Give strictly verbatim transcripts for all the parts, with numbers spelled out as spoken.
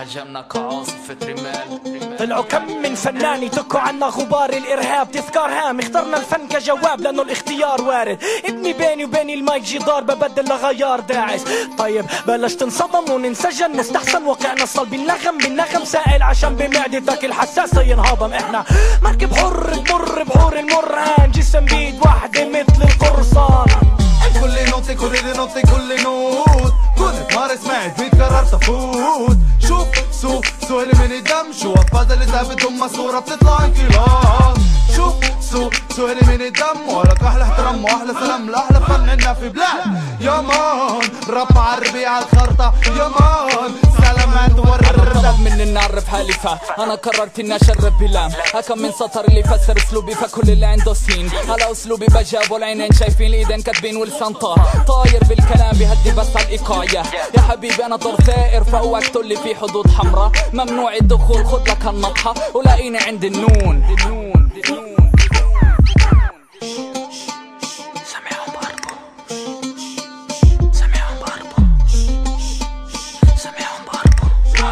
عجمنا كعاصفة رمال. طلعوا كم من فنان يتكوا عنا غبار الارهاب، تذكار هام اخترنا الفن كجواب لانه الاختيار وارد. ابني بيني وبين المايك جدار ببدل لغيار داعس. طيب بلش تنصدم وننسجن، مستحسن واقعنا صلب النغم بالنغم سائل عشان بمعدتك الحساسة ينهضم. احنا مركب حر بمر بحور المرهان، جسم بيد واحدة مثل القرصان. كل نوتي كل نوتي كل نوت كنت نهار سمعت بيت قررت افوت. شوف سوق سهل من الدم، شو افضل اللي ثابت ام صورة بتطلع انقلاب. شوف سوق سهل من الدم، ولك احلى احترام واحلى سلام لاحلى فن عنا في بلاد. يا مان رب عربي على الخرطة، يا مان سلامات ورد من نعرف حالي فا انا قررت اني اشرب بلام. هكم من سطر اللي يفسر اسلوبي، فكل اللي عنده سين على اسلوبي بجاب، والعينين شايفين الايدين كاتبين واللسان طار طاير بالكلام بيهدي بس على الايقاع. يا حبيبي انا طور ثائر، فاوعك تقول لي في حدود حمراء. ممنوع الدخول خد لك هالنطحة ولاقيني عند النون. سمعهم باربو سمعهم باربو سمعهم باربو.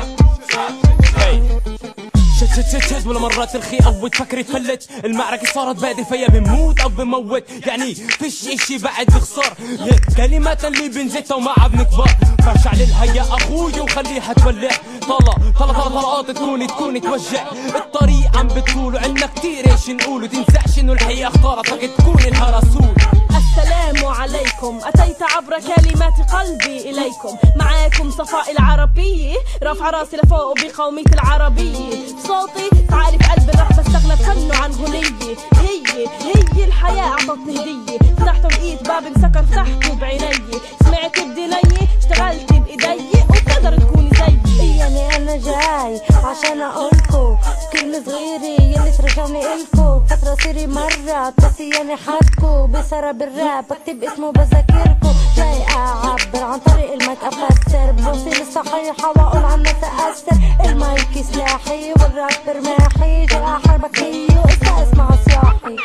شت شت شت شت ولا مرات الخي قوت فكري تفلت. المعركة صارت بادئ فيا بنموت او بموت، يعني فيش اشي بعد بخسر. كلمات اللي بنزتها ومعها بنكبر. فشعل الهيا اخوي وخليها تولع. طلع طلع طلع طلقات تكون تكون توجع. الطريق عم بتطول وعنا كتير ايش نقول، وتنساش انه الحقيقة اختارتك تكون لها رسول. السلام عليكم، أتيت عبر كلمات قلبي إليكم. معاكم صفاء العربية، رافع راسي لفوق بقومية العربية. صوتي تعرف قلب الرح بستغلب فنه عن غنية. هي هي الحياة أعطتني هدية، فتحت لقيت باب انسكر فتحته بعيني. سمعت بدنية اشتغلت بإيدي، وبتقدر تكوني زيي. يعني أنا جاي عشان أقولكو كلمة صغيرة يلي ترجعني إلكو. فترة سيري مرة تنسيني حدكو، بسرب الراب بكتب اسمه بذاكركو. جاي أعبر عن طريق المايك أفسر، بوصل الصحيحة وأقول عنها تأثر. المايك سلاحي والراب رماحي، جاي أحاربك فيه وإسا اسمع صياحي.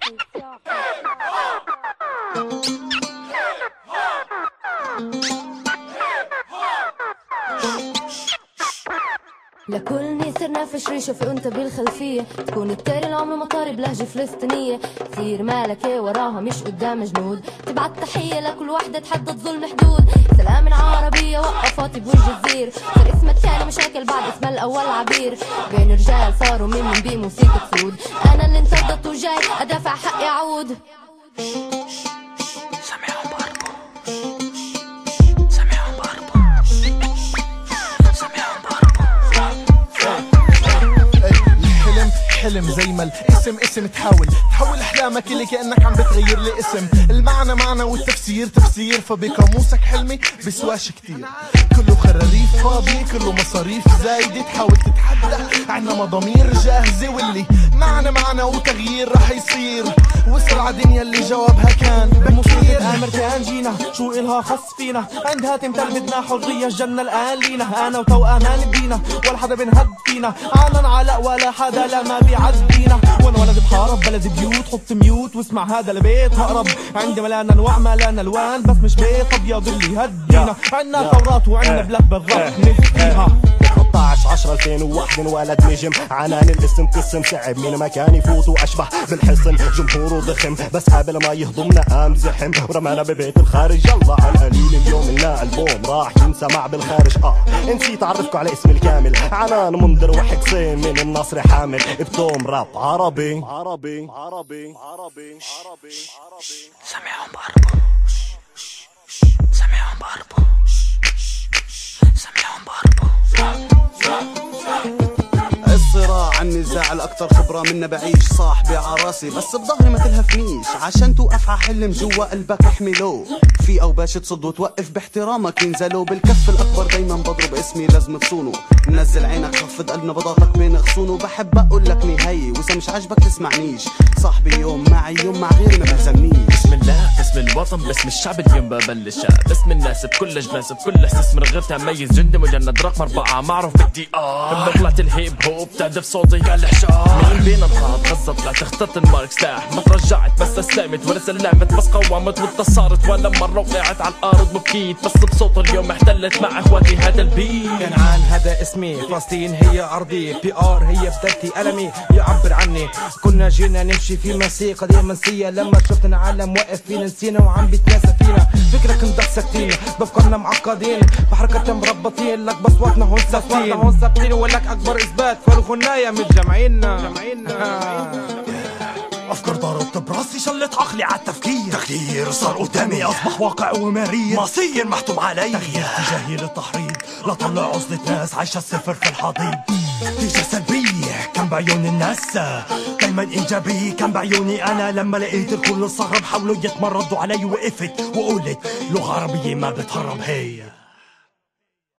لكلني صرنا في شريشة في انت بالخلفية، تكون التالي العمر مطاري بلهجة فلسطينية. كثير مالكة وراها مش قدام جنود، تبعت تحية لكل وحدة تحدد ظلم حدود. سلام العربية وقفاتي بوجه الزير، صار اسمها الثاني مشاكل بعد اسمها الأول عبير. بين رجال صاروا من من بموسيقى سود، أنا اللي انتضت وجاي أدافع حقي أعود. سمعهم باربو سمعهم باربو سمعهم باربو. الحلم حلم زي ما الاسم اسم، تحاول تحول احلامك اللي كأنك عم بتغير لي اسم. المعنى معنى والتفسير تفسير، فبقاموسك حلمي بسواش كتير. كله خراريف فاضي كله مصاريف زايدة، تحاول تتحدى عنا مضامير جاهزة، واللي معنى معنى وتغيير رح يصير. واسرع دنيا اللي جوابها كان بموسيقى امريكان جينا، شو إلها خص فينا. عندها تمثال بدنا حرية، الجنة الآن لينا. أنا وتوأمان بدينا ولا حدا بنهد فينا. عالن علاء ولا حدا لا ما بيعدينا. وانا ولد بحارب بلد بيوت، حط ميوت واسمع هذا البيت هقرب. عندي ملانا انواع ملانا الوان، بس مش بيت ابيض اللي يهدينا. عنا ثورات وعنا بلاد بالرب نفديها. ثلاثة عشر عشرة ألفين وواحد انولد نجم، عنان الاسم قسم صعب مين ما كان يفوت، واشبه بالحصن جمهوره ضخم. بس قبل ما يهضمنا قام زحم ورمانا ببيت الخارج. يلا على القليل اليوم لنا البوم راح ينسمع بالخارج. اه نسيت اعرفكم على اسمي الكامل، عنان منذر وحسين من النصر حامل. بتوم راب عربي عربي عربي عربي عربي. سمعهم باربو سمعهم باربو سمعهم باربو. الصراع النزاع الاكثر خبره منا بعيش. صاحبي عراسي بس بظهري ما تلهفنيش، عشان توقف ع حلم جوا قلبك احمله. في او باش تصد وتوقف باحترامك ينزلوا. بالكف الاكبر دايما بضرب اسمي لازم تصونه. منزل عينك خفض قلب نبضاتك بين غصونه. بحب اقول لك نهاية واذا مش عاجبك تسمعنيش. صاحبي يوم معي يوم مع غيري ما بلزمنيش. الله باسم الوطن باسم الشعب اليوم ببلش باسم الناس بكل اجناس بكل احساس من غير تميز جندي مجند رقم اربعة معروف بالدي ار بطلعة الهيب هوب تهدف صوتي كالحشار مين بينا نقاط غزة طلعت اخترت المارك سلاح ما ترجعت بس استلمت ورث سلمت بس قومت وانتصرت ولا مرة وقعت على الارض وبكيت بس بصوت اليوم احتلت مع اخواتي هذا البيت. كنعان هذا اسمي فلسطين هي ارضي بي ار هي بدايتي ألمي يعبر عني كنا جينا نمشي في مسيرة قضية منسية لما شفتنا عالم واقف فينا نسينا وعم بيتناسى فينا فكرة كنت ساكتين بفكرنا معقدين بحركة مربطين لك بصواتنا هون ثابتين هون ثابتين ولك أكبر إثبات فرغنايا متجمعينا أفكار ضربت براسي شلت عقلي عالتفكير تغيير صار قدامي أصبح واقع ومرير مصير محتوم علي تغيير اتجاهي للتحريض لطلع عزلة ناس عايشة الصفر في الحضيض نتيجة سلبية كان بعيون الناس دايما إيجابية كان بعيوني أنا لما لقيت الكل استغرب حاولوا يتمردوا علي وقفت وقلت لغة عربية ما بتهرب هي